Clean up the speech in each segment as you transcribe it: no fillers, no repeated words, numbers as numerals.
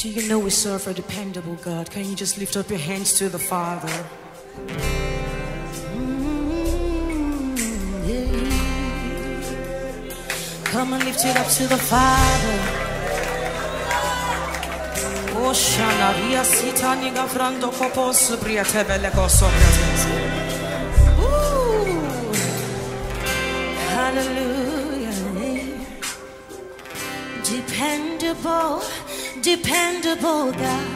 Do you know we serve a dependable God? Can you just lift up your hands to the Father? Come and lift it up to the Father. Oh, Shana, Ria Sita, Niga Frando, Popos, Briatebele, Gosobriates. Hallelujah. Dependable, dependable God.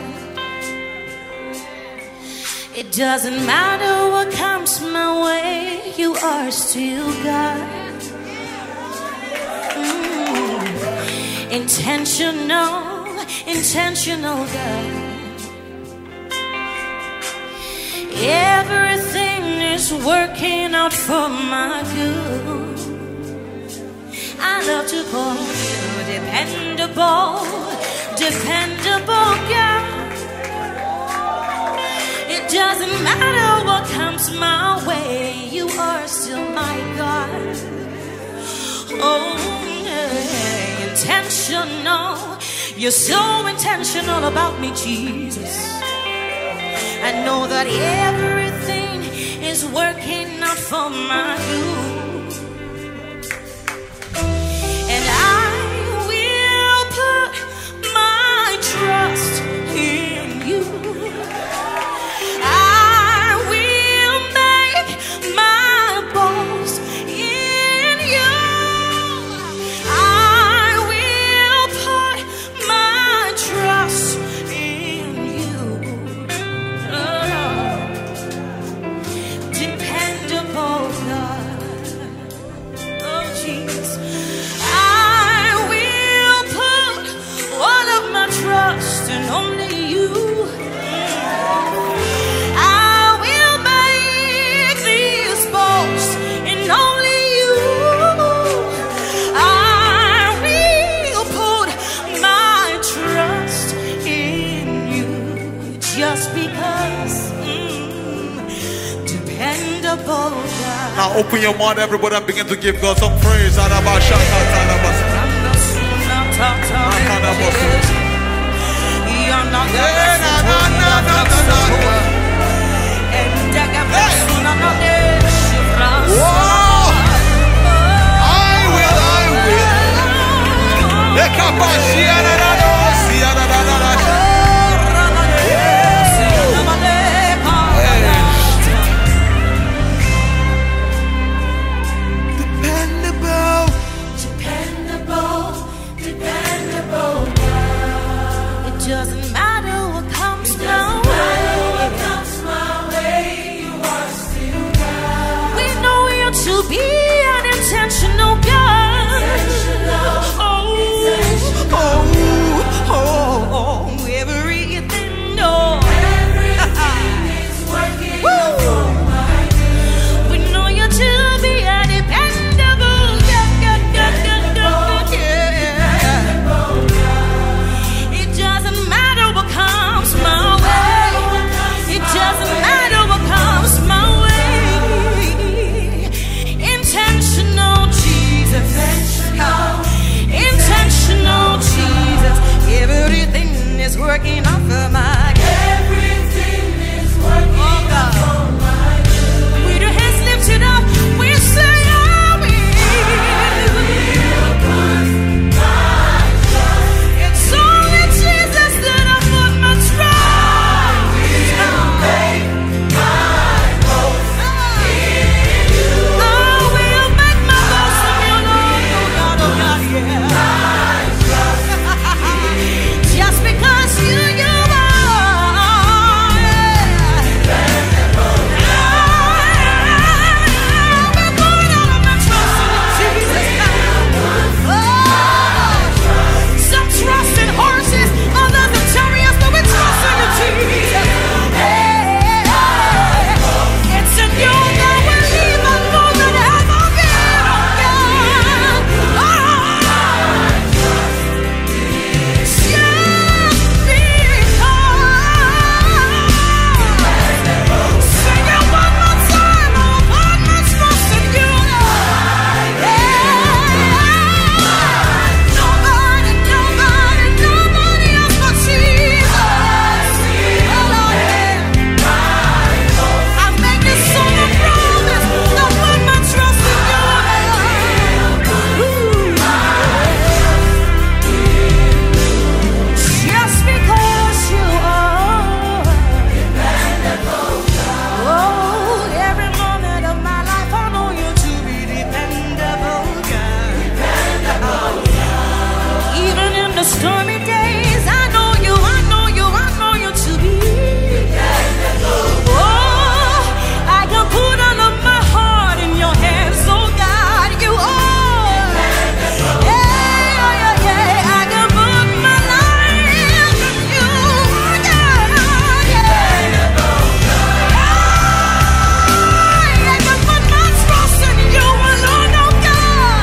It doesn't matter what comes my way, you are still God. Intentional, intentional God. Everything is working out for my good. I love to call you dependable, dependable God. It doesn't matter what comes my way, you are still my God. Oh, yeah. Intentional, you're so intentional about me, Jesus. I know that everything is working out for my good. And I will put my trust in you. I will make my boast in you. I will put my trust in you. Dependable God. Oh, Jesus. Trust in only you. I will make this boast in only you. I will put my trust in you. Just because dependable God. Now open your mouth, everybody, and begin to give God some praise. Doesn't matter what comes my way, you are still God. We know you to be an intentional God. Intentional. stormy days, I know you to be. Oh, I can put all of my heart in your hands, oh God, you are. Yeah, I can put my life in you, God, yeah. I can put my trust in you alone, oh God.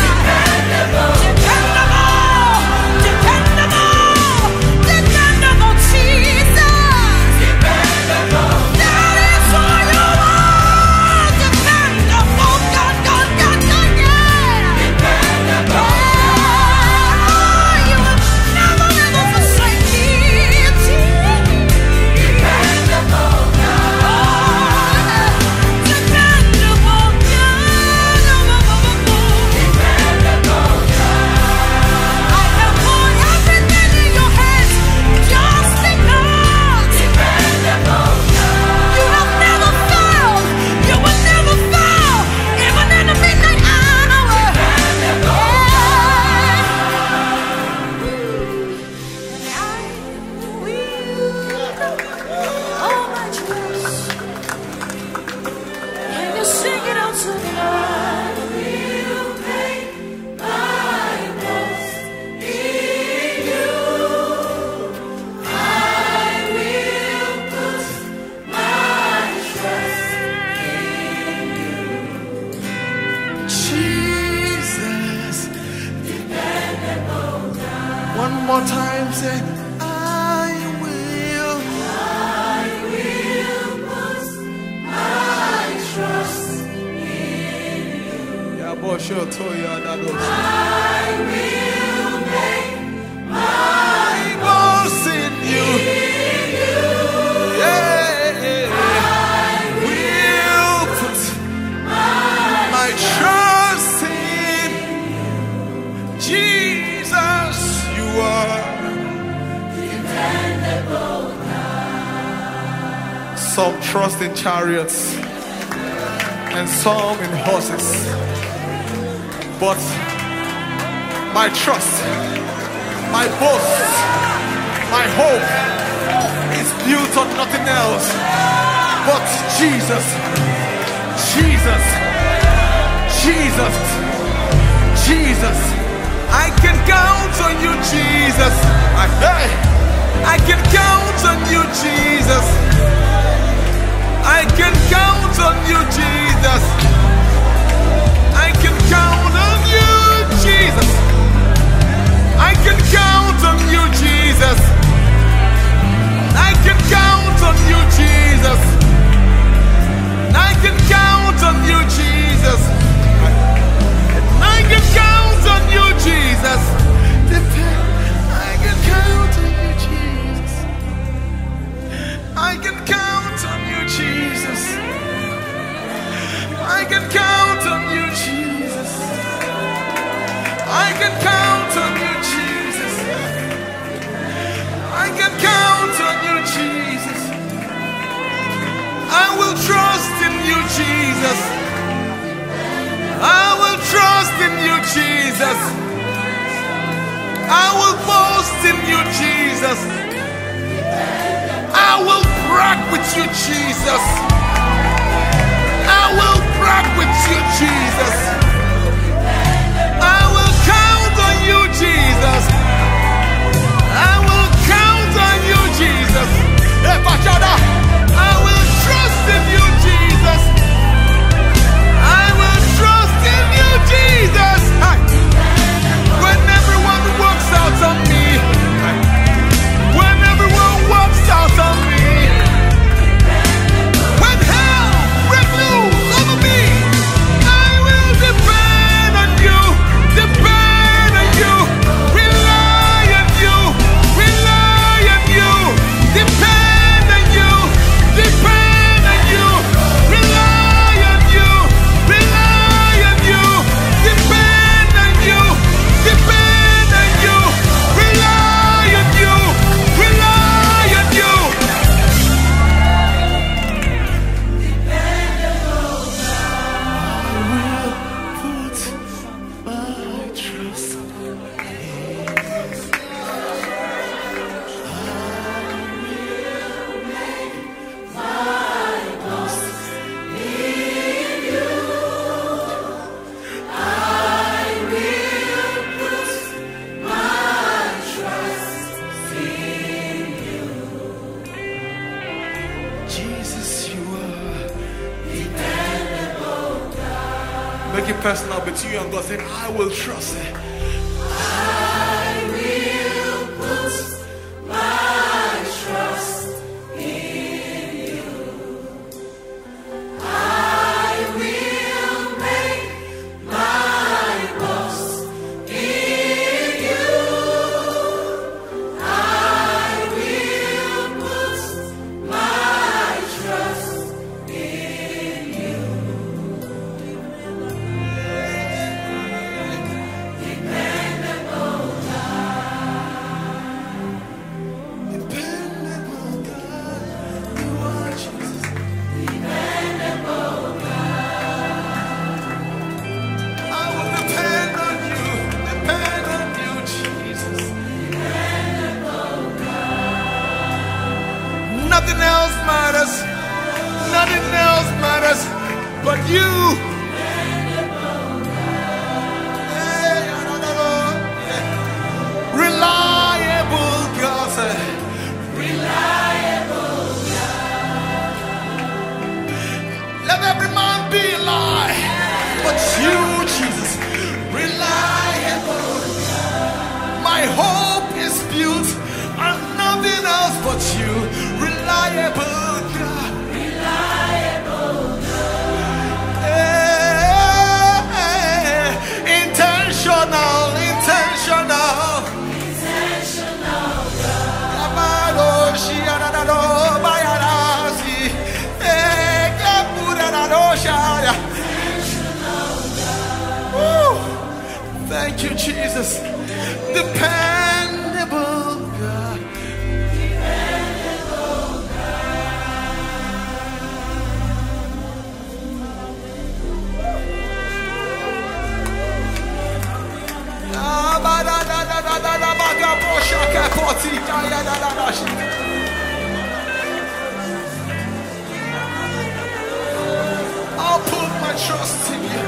Dependable Jesus. That is who you are. Dependable God, yeah. You will never forsake me, dependable God. Dependable God. I can put everything in your hands just because. You have never failed. You will never fail, even in the midnight hour. And I will all my trust. Can you sing it out to the Lord? Jesus. One more time, say, I will. Yeah, boy, sure, told you that. I boast in you. Yeah. Will put my trust in Jesus. You are. Some trust in chariots and some in horses, but my trust, my boast, my hope is built on nothing else but Jesus. Jesus. Jesus. Jesus. I can count on you, Jesus. I can count on you, Jesus. I can count on you, Jesus. I can count on you, Jesus. I can count on you, Jesus. I can count on you, Jesus. I can count on you, Jesus. I can count on you, Jesus. I can count on you, Jesus. I can count on you, Jesus. I can count on you, Jesus. I can count on you, Jesus. I can count on you, Jesus. I will trust in you, Jesus. I will trust in you, Jesus. I will boast in you, Jesus. I will brag with you, Jesus. I will brag with you, Jesus. I will count on you, Jesus. I will count on you, Jesus. I will trust in you, Jesus. I will trust in you, Jesus. When everyone walks out on me, when everyone walks out on me, when hell breaks loose over me, I will depend on you, depend on you, rely Make it personal between you and God. Say, I will trust it. I will put my trust in you. I will make my boast in you. I will put my trust in you. Dependable God. Dependable God. You are Jesus. Dependable God. I will depend on you. Depend on you, Jesus. Dependable God. Nothing else matters. Nothing else matters but you. Hey, reliable God. Reliable Let every man be a lie, but you, Jesus, reliable. My hope is built on nothing else but you, reliable God. Intentional. Amado, shiadado, bayarasi, kapurado, shaya. Woo. Thank you, Jesus. Dependable God. I'll put my trust in you.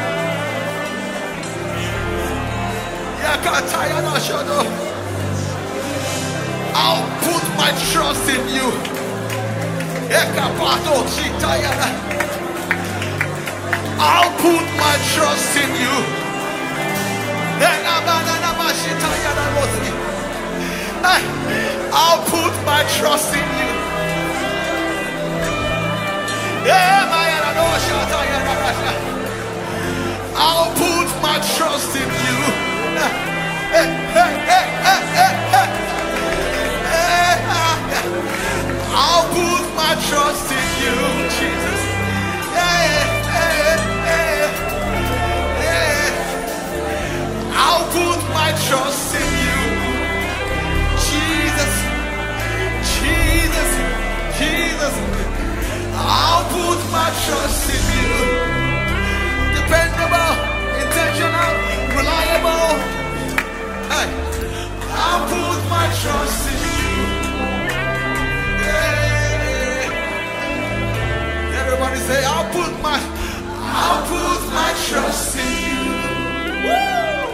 I'll put my trust in you. I'll put my trust in you. I'll put my trust in you. I'll put my trust in you. I'll put my trust in you, Jesus. I'll put my trust in you, Jesus. I'll put my trust in you. Dependable, intentional, reliable. Hey, I'll put my trust in you. Yeah. Everybody say, I'll put my trust in you. Woo!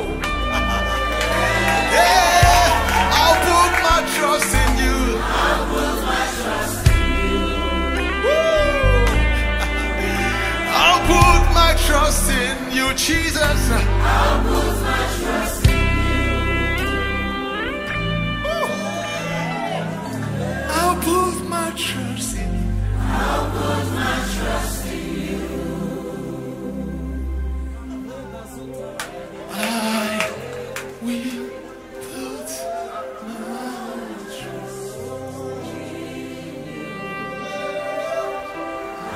Yeah, I'll put my trust in you. I'll put my trust in you. Woo! I'll put my trust in you, Jesus. I'll put my trust in Woo! I'll put my trust in you. I'll put my trust in you. I will put my trust in you. I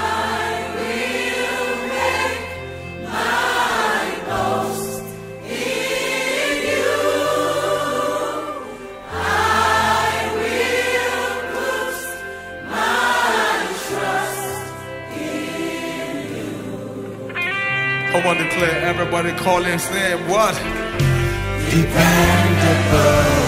will make my boast in you. I will put my trust in you. Come on, declare. Everybody call his name. What? Dependable.